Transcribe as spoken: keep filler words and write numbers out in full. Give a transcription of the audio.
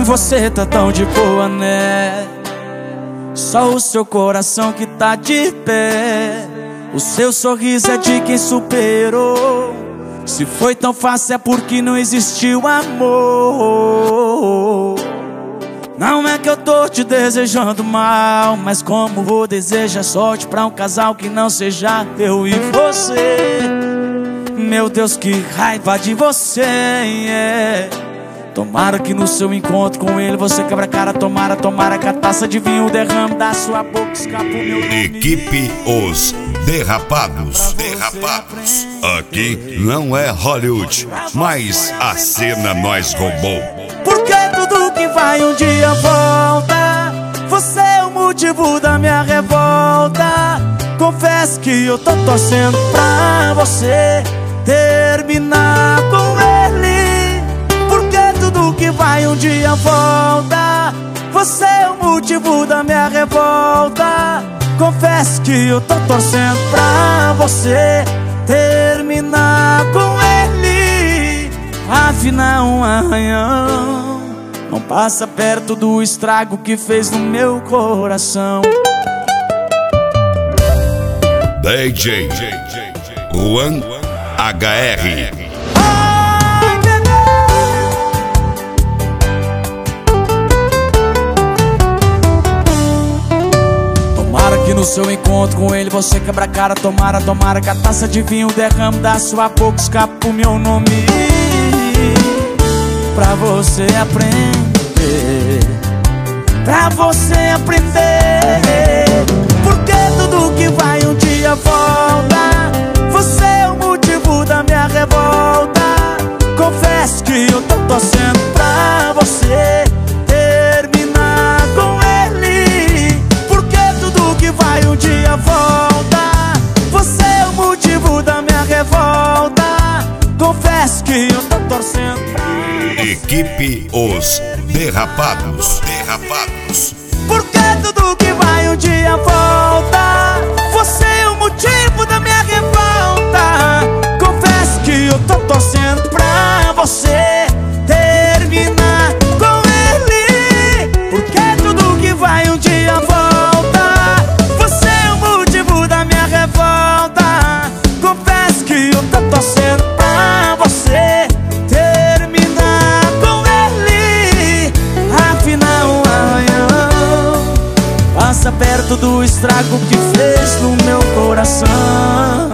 Você tá tão de boa, né? Só o seu coração que tá de pé. O seu sorriso é de quem superou. Se foi tão fácil é porque não existiu amor. Não é que eu tô te desejando mal, mas como vou desejar sorte pra um casal que não seja eu e você. Meu Deus, que raiva de você, yeah. Tomara que no seu encontro com ele você quebra a cara. Tomara, tomara que a taça de vinho derrame da sua boca, escapa o meu nome. Equipe Os Derrapados. Derrapados. Aqui não é Hollywood, mas a cena nós roubou. Porque tudo que vai um dia volta. Você é o motivo da minha revolta. Confesso que eu tô torcendo pra você terminar com ele. Porque tudo que vai um dia volta. Você é o motivo da minha revolta. Confesso que eu tô torcendo pra você terminar com ele. Afinal, um arranhão não passa perto do estrago que fez no meu coração. D J Juan H R. Ai, bebê. Tomara que no seu encontro com ele você quebra a cara. Tomara, tomara que a taça de vinho derrame da sua boca, escapa o meu nome. Pra você aprender, pra você aprender. Porque tudo que vai um dia volta. Você é o motivo da minha revolta. Confesso que eu tô torcendo pra você terminar com ele. Porque tudo que vai um dia volta. Você é o motivo da minha revolta. Confesso que eu tô torcendo pra você. Equipe Os Derrapados. Derrapados. Porque tudo que vai um dia volta. Você é o motivo da minha revolta. Confesso que eu tô torcendo pra você terminar com ele. Porque tudo que vai um dia volta. Você é o motivo da minha revolta. Confesso que eu tô torcendo pra você terminar com ele. Afinal, um arranhão passa perto do estrago que fez no meu coração.